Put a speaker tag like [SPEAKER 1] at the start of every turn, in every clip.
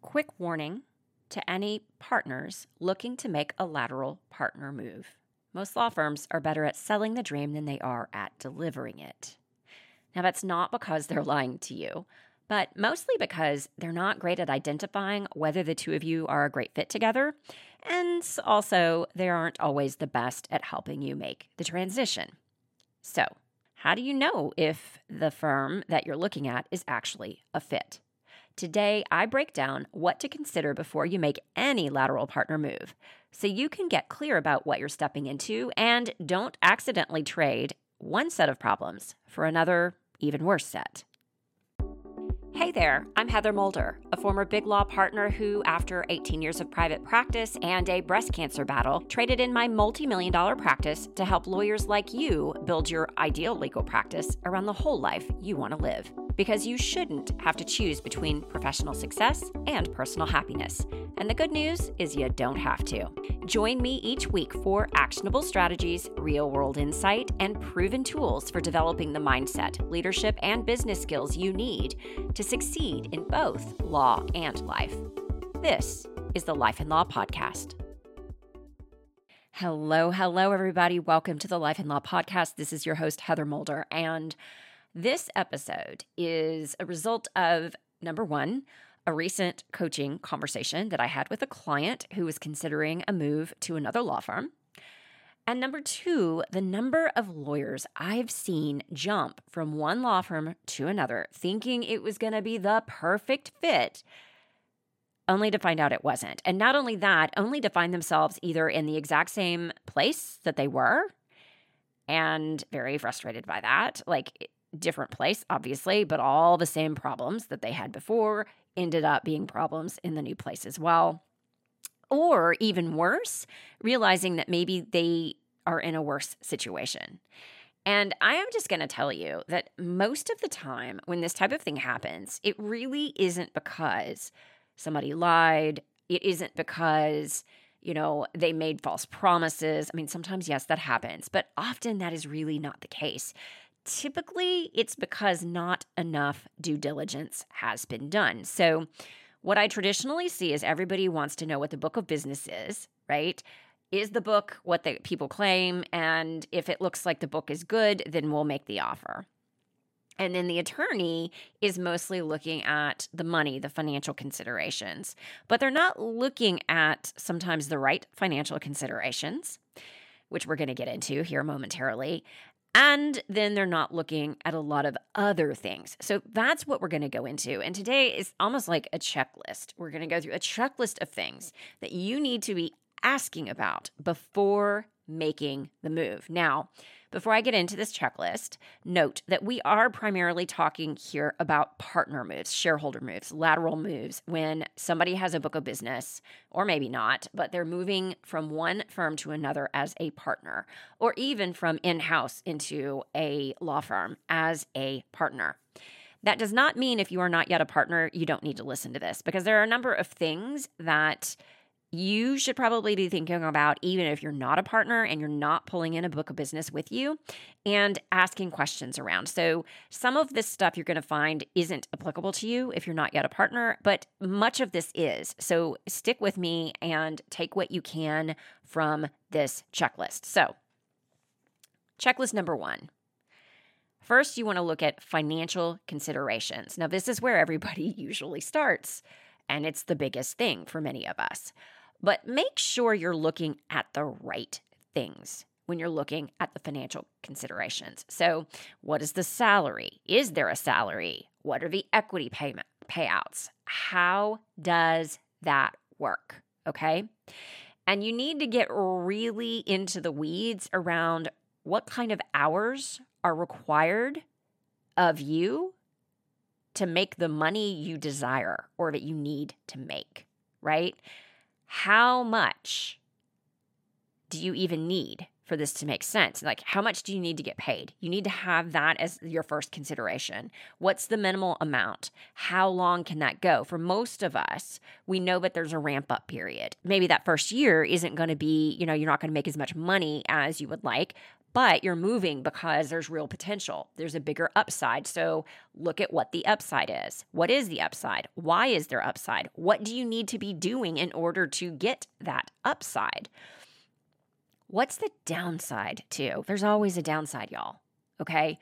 [SPEAKER 1] Quick warning to any partners looking to make a lateral partner move. Most law firms are better at selling the dream than they are at delivering it. Now, that's not because they're lying to you, but mostly because they're not great at identifying whether the two of you are a great fit together, and also they aren't always the best at helping you make the transition. So, how do you know if the firm that you're looking at is actually a fit? Today, I break down what to consider before you make any lateral partner move, so you can get clear about what you're stepping into and don't accidentally trade one set of problems for another, even worse set. Hey there, I'm Heather Mulder, a former big law partner who, after 18 years of private practice and a breast cancer battle, traded in my multi-million-dollar practice to help lawyers like you build your ideal legal practice around the whole life you want to live. Because you shouldn't have to choose between professional success and personal happiness. And the good news is you don't have to. Join me each week for actionable strategies, real-world insight, and proven tools for developing the mindset, leadership, and business skills you need to succeed in both law and life. This is the Life and Law Podcast. Hello, everybody. Welcome to the Life and Law Podcast. This is your host, Heather Mulder, and this episode is a result of, number one, a recent coaching conversation that I had with a client who was considering a move to another law firm. And number two, the number of lawyers I've seen jump from one law firm to another, thinking it was going to be the perfect fit, only to find out it wasn't. And not only that, only to find themselves either in the exact same place that they were, and very frustrated by that, like different place, obviously, but all the same problems that they had before ended up being problems in the new place as well. Or even worse, realizing that maybe they are in a worse situation. And I am just going to tell you that most of the time when this type of thing happens, it really isn't because somebody lied. It isn't because, they made false promises. I mean, sometimes, yes, that happens, but often that is really not the case. Typically, it's because not enough due diligence has been done. So what I traditionally see is everybody wants to know what the book of business is, right? Is the book what the people claim? And if it looks like the book is good, then we'll make the offer. And then the attorney is mostly looking at the money, the financial considerations, but they're not looking at sometimes the right financial considerations, which we're going to get into here momentarily. And then they're not looking at a lot of other things. So that's what we're going to go into. And today is almost like a checklist. We're going to go through a checklist of things that you need to be asking about before making the move. Now, before I get into this checklist, note that we are primarily talking here about partner moves, shareholder moves, lateral moves, when somebody has a book of business, or maybe not, but they're moving from one firm to another as a partner, or even from in-house into a law firm as a partner. That does not mean if you are not yet a partner, you don't need to listen to this, because there are a number of things that you should probably be thinking about even if you're not a partner and you're not pulling in a book of business with you and asking questions around. So some of this stuff you're going to find isn't applicable to you if you're not yet a partner, but much of this is. So stick with me and take what you can from this checklist. So checklist number one. First, you want to look at financial considerations. Now, this is where everybody usually starts, and it's the biggest thing for many of us. But make sure you're looking at the right things when you're looking at the financial considerations. So what is the salary? Is there a salary? What are the equity payouts? How does that work? Okay. And you need to get really into the weeds around what kind of hours are required of you to make the money you desire or that you need to make, right? How much do you even need for this to make sense. Like, how much do you need to get paid? You need to have that as your first consideration. What's the minimal amount? How long can that go? For most of us, we know that there's a ramp up period. Maybe that first year isn't going to be, you're not going to make as much money as you would like, but you're moving because there's real potential. There's a bigger upside. So look at what the upside is. What is the upside? Why is there upside? What do you need to be doing in order to get that upside? What's the downside too? There's always a downside, y'all. Okay.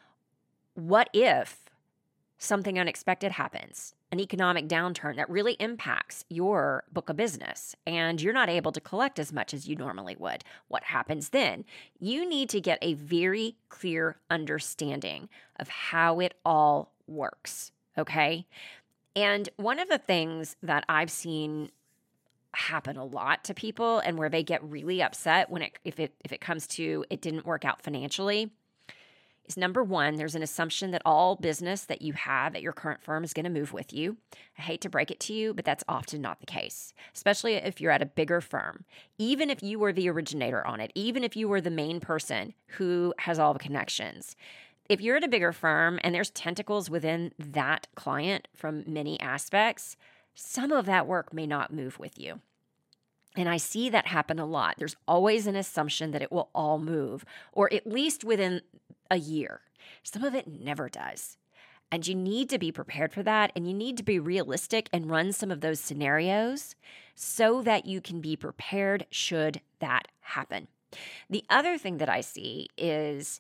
[SPEAKER 1] What if something unexpected happens, an economic downturn that really impacts your book of business and you're not able to collect as much as you normally would? What happens then? You need to get a very clear understanding of how it all works. Okay. And one of the things that I've seen happen a lot to people and where they get really upset when if it comes to it didn't work out financially is, number one, there's an assumption that all business that you have at your current firm is going to move with you. I hate to break it to you, but that's often not the case, especially if you're at a bigger firm. Even if you were the originator on it, even if you were the main person who has all the connections, if you're at a bigger firm and there's tentacles within that client from many aspects, some of that work may not move with you. And I see that happen a lot. There's always an assumption that it will all move, or at least within a year. Some of it never does. And you need to be prepared for that. And you need to be realistic and run some of those scenarios so that you can be prepared should that happen. The other thing that I see is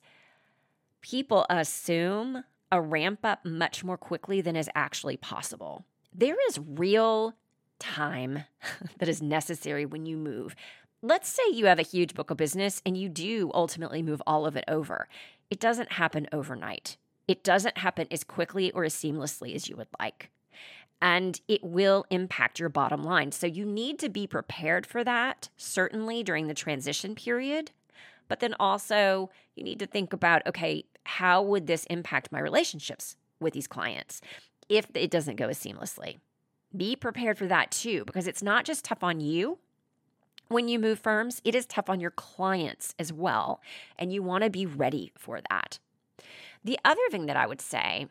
[SPEAKER 1] people assume a ramp up much more quickly than is actually possible. There is real time that is necessary when you move. Let's say you have a huge book of business and you do ultimately move all of it over. It doesn't happen overnight. It doesn't happen as quickly or as seamlessly as you would like. And it will impact your bottom line. So you need to be prepared for that, certainly during the transition period. But then also you need to think about, okay, how would this impact my relationships with these clients if it doesn't go as seamlessly? Be prepared for that too, because it's not just tough on you when you move firms, it is tough on your clients as well. And you want to be ready for that. The other thing that I would say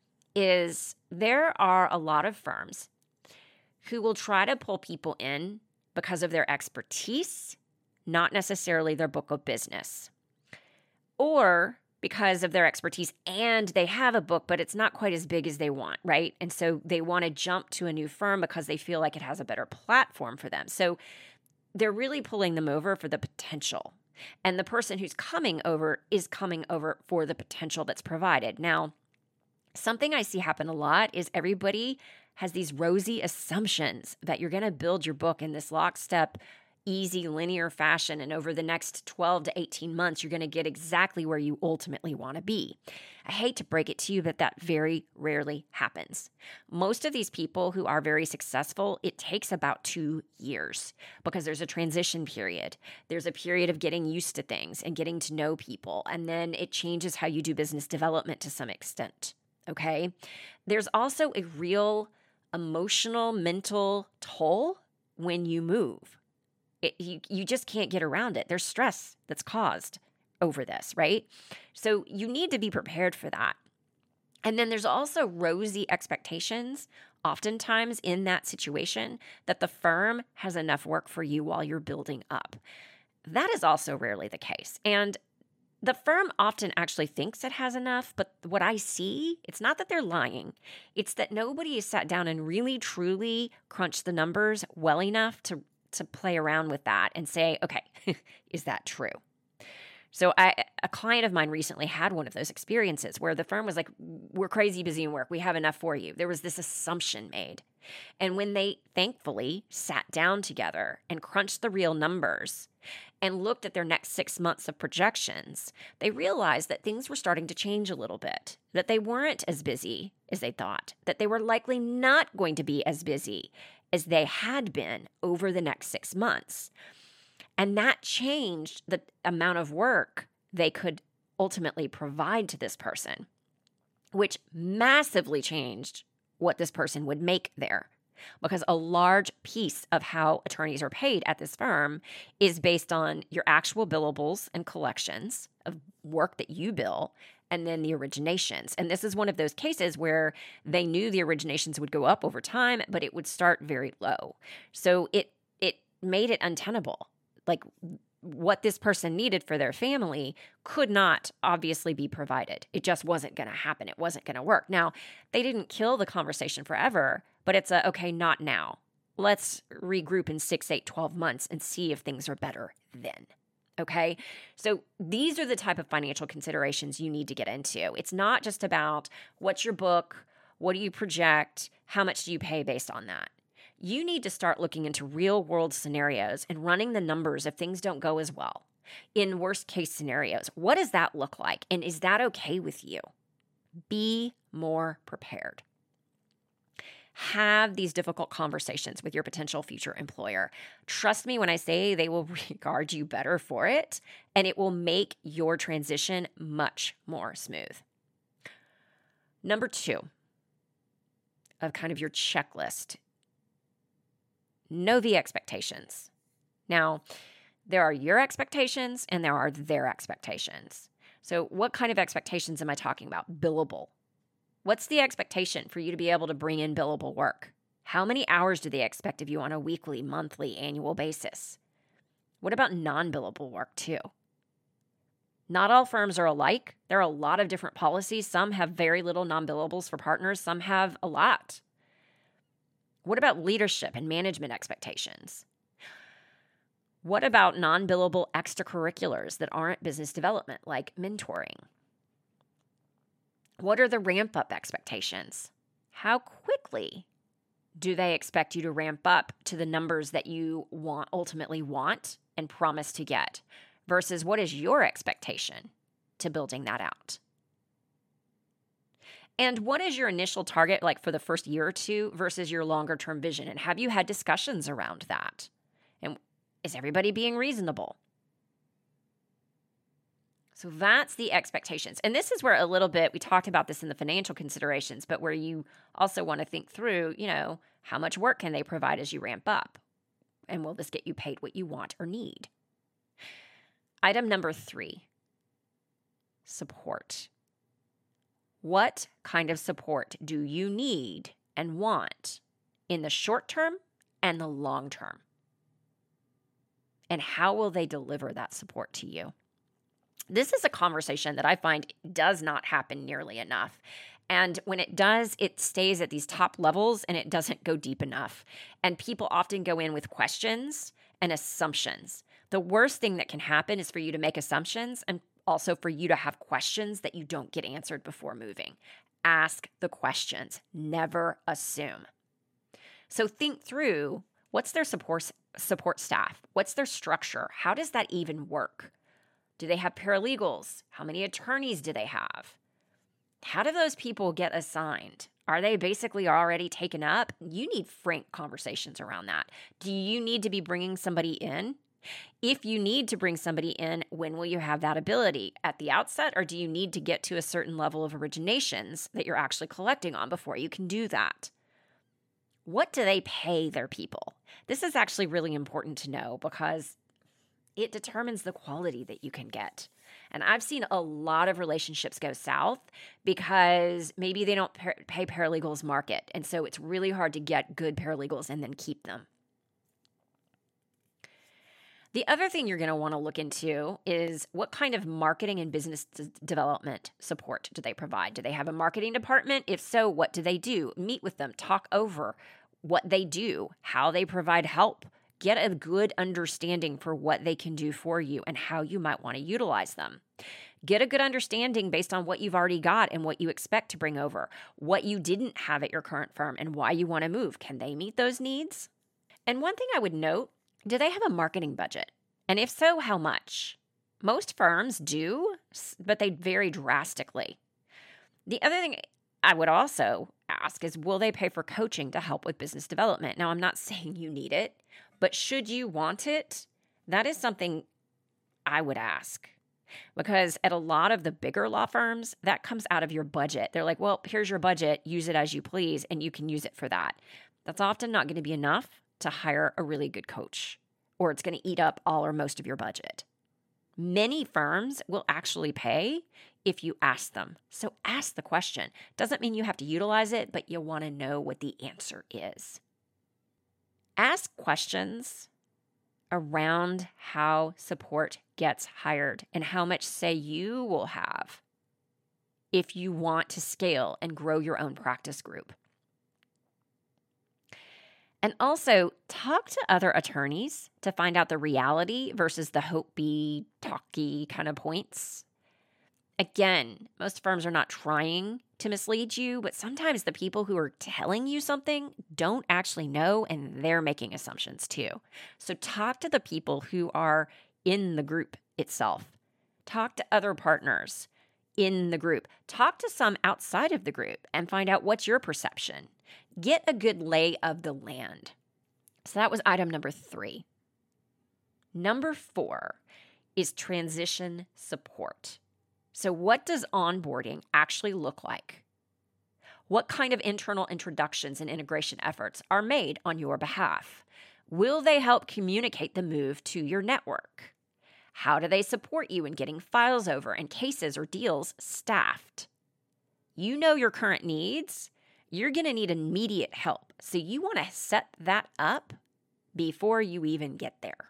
[SPEAKER 1] is there are a lot of firms who will try to pull people in because of their expertise, not necessarily their book of business, or because of their expertise and they have a book, but it's not quite as big as they want, right? And so they want to jump to a new firm because they feel like it has a better platform for them. So they're really pulling them over for the potential. And the person who's coming over is coming over for the potential that's provided. Now, something I see happen a lot is everybody has these rosy assumptions that you're going to build your book in this lockstep, easy, linear fashion. And over the next 12 to 18 months, you're going to get exactly where you ultimately want to be. I hate to break it to you, but that very rarely happens. Most of these people who are very successful, it takes about 2 years because there's a transition period. There's a period of getting used to things and getting to know people. And then it changes how you do business development to some extent. Okay. There's also a real emotional, mental toll when you move. You just can't get around it. There's stress that's caused over this, right? So you need to be prepared for that. And then there's also rosy expectations, oftentimes in that situation, that the firm has enough work for you while you're building up. That is also rarely the case. And the firm often actually thinks it has enough, but what I see, it's not that they're lying. It's that nobody has sat down and really, truly crunched the numbers well enough to play around with that and say, okay, is that true? So a client of mine recently had one of those experiences where the firm was like, we're crazy busy in work. We have enough for you. There was this assumption made. And when they thankfully sat down together and crunched the real numbers and looked at their next 6 months of projections, they realized that things were starting to change a little bit, that they weren't as busy as they thought, that they were likely not going to be as busy as they had been over the next 6 months. And that changed the amount of work they could ultimately provide to this person, which massively changed what this person would make there. because a large piece of how attorneys are paid at this firm is based on your actual billables and collections of work that you bill, and then the originations. And this is one of those cases where they knew the originations would go up over time, but it would start very low. So it made it untenable. Like, what this person needed for their family could not obviously be provided. It just wasn't going to happen. It wasn't going to work. Now, they didn't kill the conversation forever, but it's okay, not now. Let's regroup in 6, 8, 12 months and see if things are better then. Okay? So these are the type of financial considerations you need to get into. It's not just about what's your book, what do you project, how much do you pay based on that. You need to start looking into real world scenarios and running the numbers if things don't go as well. In worst case scenarios, what does that look like? And is that okay with you? Be more prepared. Have these difficult conversations with your potential future employer. Trust me when I say they will regard you better for it, and it will make your transition much more smooth. Number 2 of kind of your checklist. Know the expectations. Now, there are your expectations and there are their expectations. So what kind of expectations am I talking about? Billable. What's the expectation for you to be able to bring in billable work? How many hours do they expect of you on a weekly, monthly, annual basis? What about non-billable work too? Not all firms are alike. There are a lot of different policies. Some have very little non-billables for partners. Some have a lot. What about leadership and management expectations? What about non-billable extracurriculars that aren't business development, like mentoring? What are the ramp-up expectations? How quickly do they expect you to ramp up to the numbers that you ultimately want and promise to get? Versus what is your expectation to building that out? And what is your initial target like for the first year or two versus your longer term vision? And have you had discussions around that? And is everybody being reasonable? So that's the expectations. And this is where a little bit, we talked about this in the financial considerations, but where you also want to think through, how much work can they provide as you ramp up? And will this get you paid what you want or need? Item number 3, support. What kind of support do you need and want in the short term and the long term? And how will they deliver that support to you? This is a conversation that I find does not happen nearly enough. And when it does, it stays at these top levels and it doesn't go deep enough. And people often go in with questions and assumptions. The worst thing that can happen is for you to make assumptions and also for you to have questions that you don't get answered before moving. Ask the questions. Never assume. So think through, what's their support staff? What's their structure? How does that even work? Do they have paralegals? How many attorneys do they have? How do those people get assigned? Are they basically already taken up? You need frank conversations around that. Do you need to be bringing somebody in? If you need to bring somebody in, when will you have that ability? At the outset, or do you need to get to a certain level of originations that you're actually collecting on before you can do that? What do they pay their people? This is actually really important to know because it determines the quality that you can get. And I've seen a lot of relationships go south because maybe they don't pay paralegals market. And so it's really hard to get good paralegals and then keep them. The other thing you're going to want to look into is what kind of marketing and business development support do they provide? Do they have a marketing department? If so, what do they do? Meet with them, talk over what they do, how they provide help. Get a good understanding for what they can do for you and how you might want to utilize them. Get a good understanding based on what you've already got and what you expect to bring over, what you didn't have at your current firm and why you want to move. Can they meet those needs? And one thing I would note, do they have a marketing budget? And if so, how much? Most firms do, but they vary drastically. The other thing I would also ask is, will they pay for coaching to help with business development? Now, I'm not saying you need it, but should you want it, that is something I would ask. Because at a lot of the bigger law firms, that comes out of your budget. They're like, well, here's your budget, use it as you please, and you can use it for that. That's often not going to be enough to hire a really good coach, or it's going to eat up all or most of your budget. Many firms will actually pay if you ask them. So ask the question. Doesn't mean you have to utilize it, but you want to know what the answer is. Ask questions around how support gets hired and how much say you will have if you want to scale and grow your own practice group. And also talk to other attorneys to find out the reality versus the hope-be, talky kind of points. Again, most firms are not trying to mislead you, but sometimes the people who are telling you something don't actually know, and they're making assumptions too. So talk to the people who are in the group itself. Talk to other partners in the group. Talk to some outside of the group and find out what's your perception. Get a good lay of the land. So that was item number 3. Number 4 is transition support. So what does onboarding actually look like? What kind of internal introductions and integration efforts are made on your behalf? Will they help communicate the move to your network? How do they support you in getting files over and cases or deals staffed? You know your current needs. You're going to need immediate help. So you want to set that up before you even get there.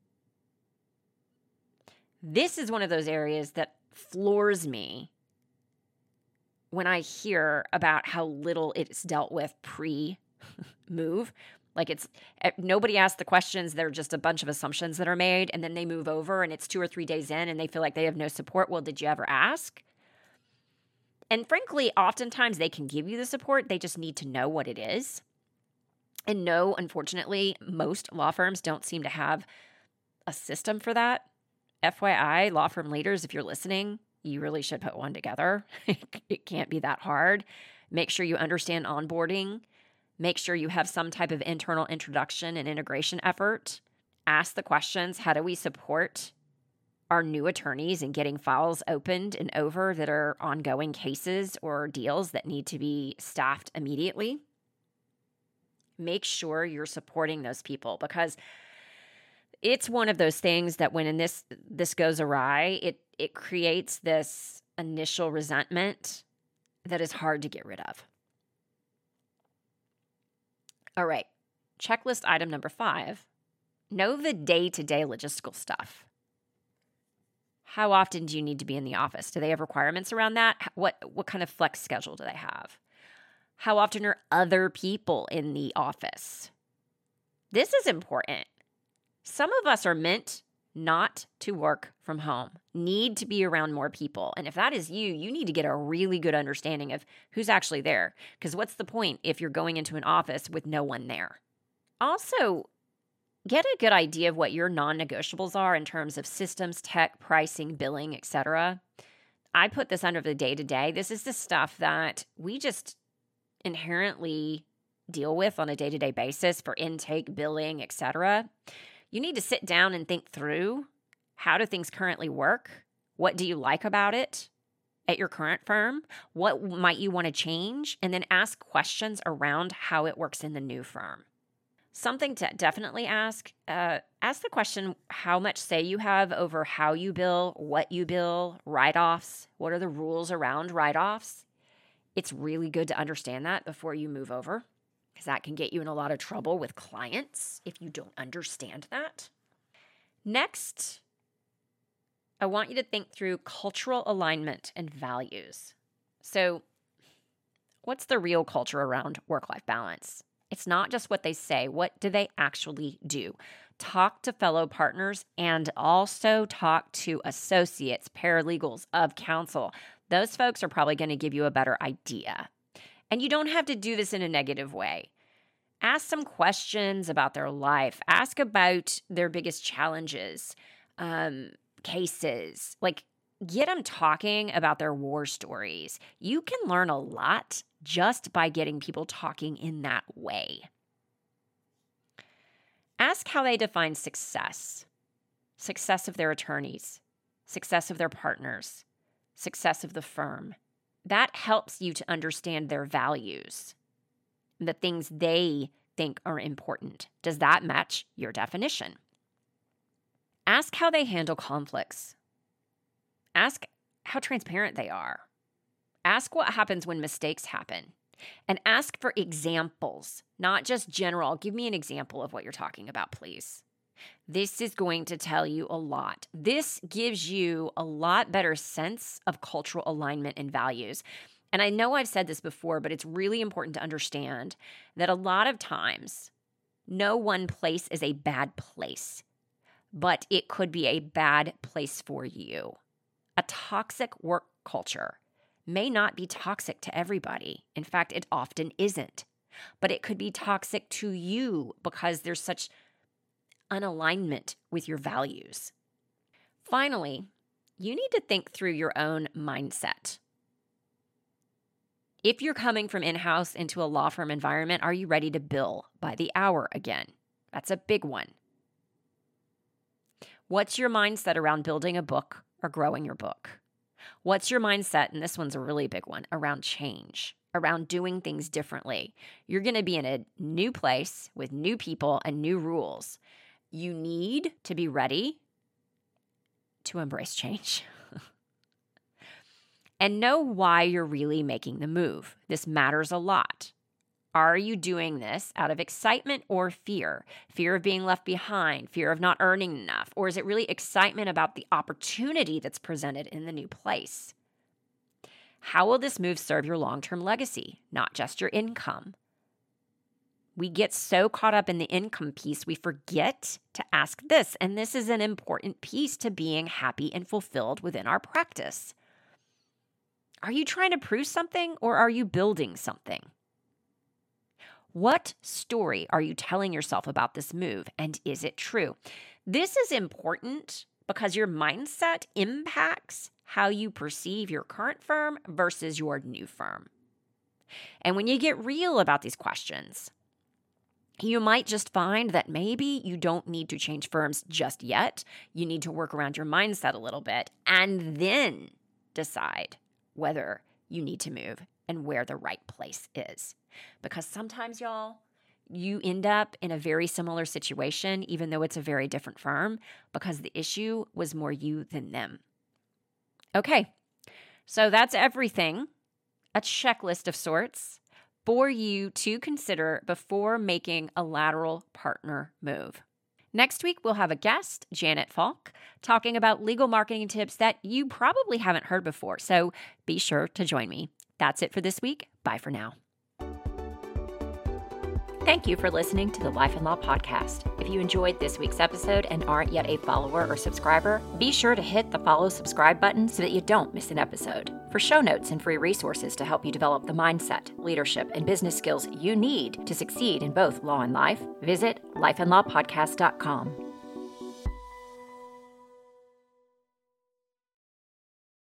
[SPEAKER 1] This is one of those areas that floors me when I hear about how little it's dealt with pre-move. Like nobody asks the questions. They're just a bunch of assumptions that are made, and then they move over and it's 2 or 3 days in and they feel like they have no support. Well, did you ever ask? And frankly, oftentimes they can give you the support. They just need to know what it is. And no, unfortunately, most law firms don't seem to have a system for that. FYI, law firm leaders, if you're listening, you really should put one together. It can't be that hard. Make sure you understand onboarding. Make sure you have some type of internal introduction and integration effort. Ask the questions, how do we support our new attorneys in getting files opened and over that are ongoing cases or deals that need to be staffed immediately? Make sure you're supporting those people, because it's one of those things that when this goes awry, it creates this initial resentment that is hard to get rid of. All right, checklist item number 5. Know the day-to-day logistical stuff. How often do you need to be in the office? Do they have requirements around that? What kind of flex schedule do they have? How often are other people in the office? This is important. Some of us are meant not to work from home, need to be around more people. And if that is you, you need to get a really good understanding of who's actually there. Because what's the point if you're going into an office with no one there? Also, get a good idea of what your non-negotiables are in terms of systems, tech, pricing, billing, etc. I put this under the day-to-day. This is the stuff that we just inherently deal with on a day-to-day basis for intake, billing, etc. You need to sit down and think through, how do things currently work? What do you like about it at your current firm? What might you want to change? And then ask questions around how it works in the new firm. Something to definitely ask the question, how much say you have over how you bill, what you bill, write-offs. What are the rules around write-offs? It's really good to understand that before you move over, because that can get you in a lot of trouble with clients if you don't understand that. Next, I want you to think through cultural alignment and values. So, what's the real culture around work-life balance? It's not just what they say. What do they actually do? Talk to fellow partners and also talk to associates, paralegals of counsel. Those folks are probably going to give you a better idea. And you don't have to do this in a negative way. Ask some questions about their life. Ask about their biggest challenges, cases. Get them talking about their war stories. You can learn a lot just by getting people talking in that way. Ask how they define success. Success of their attorneys, success of their partners, success of the firm. That helps you to understand their values, the things they think are important. Does that match your definition? Ask how they handle conflicts. Ask how transparent they are. Ask what happens when mistakes happen. And ask for examples, not just general. Give me an example of what you're talking about, please. This is going to tell you a lot. This gives you a lot better sense of cultural alignment and values. And I know I've said this before, but it's really important to understand that a lot of times, no one place is a bad place, but it could be a bad place for you. A toxic work culture may not be toxic to everybody. In fact, it often isn't. But it could be toxic to you because there's such unalignment with your values. Finally, you need to think through your own mindset. If you're coming from in-house into a law firm environment, are you ready to bill by the hour again? That's a big one. What's your mindset around building a book or growing your book? What's your mindset, and this one's a really big one, around change, around doing things differently? You're going to be in a new place with new people and new rules. You need to be ready to embrace change. And know why you're really making the move. This matters a lot. Are you doing this out of excitement or fear? Fear of being left behind, fear of not earning enough, or is it really excitement about the opportunity that's presented in the new place? How will this move serve your long-term legacy, not just your income? We get so caught up in the income piece, we forget to ask this, and this is an important piece to being happy and fulfilled within our practice. Are you trying to prove something or are you building something? What story are you telling yourself about this move, and is it true? This is important because your mindset impacts how you perceive your current firm versus your new firm. And when you get real about these questions, you might just find that maybe you don't need to change firms just yet. You need to work around your mindset a little bit and then decide whether you need to move and where the right place is. Because sometimes, y'all, you end up in a very similar situation, even though it's a very different firm, because the issue was more you than them. Okay, so that's everything, a checklist of sorts for you to consider before making a lateral partner move. Next week, we'll have a guest, Janet Falk, talking about legal marketing tips that you probably haven't heard before. So be sure to join me. That's it for this week. Bye for now. Thank you for listening to the Life and Law Podcast. If you enjoyed this week's episode and aren't yet a follower or subscriber, be sure to hit the follow subscribe button so that you don't miss an episode. For show notes and free resources to help you develop the mindset, leadership, and business skills you need to succeed in both law and life, visit lifeandlawpodcast.com.